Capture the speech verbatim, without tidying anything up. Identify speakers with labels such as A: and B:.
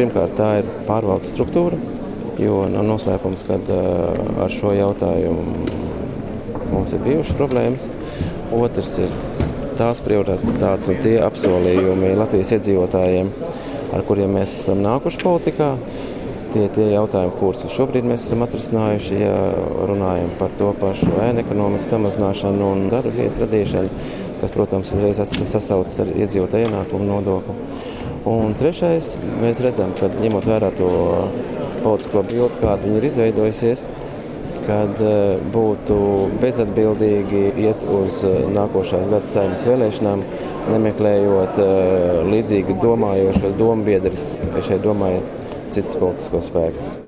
A: Pirmkārt, tā ir pārvaldes struktūra, jo nav noslēpums, ka ar šo jautājumu mums ir bijušas problēmas. Otrs ir tās prioritātes un tie apsolījumi Latvijas iedzīvotājiem, ar kuriem mēs esam nākuši politikā. Tie tie jautājumi, kurus šobrīd mēs esam atrisinājuši, ja runājam par to pašu ēnu ekonomikas samazināšanu un darba vietu radīšanu, kas, protams, uzreiz sasaucas ar iedzīvotāju ienākumu nodokli. Un trešais, mēs redzam, ka ņemot vērā to politisko bildi, kāda viņa ir izveidojusies, kad būtu bezatbildīgi iet uz nākošās gada Saeimas vēlēšanām, nemeklējot līdzīgi domājošos dombiedrus, ja šeit domāja citas politiskos spēkus.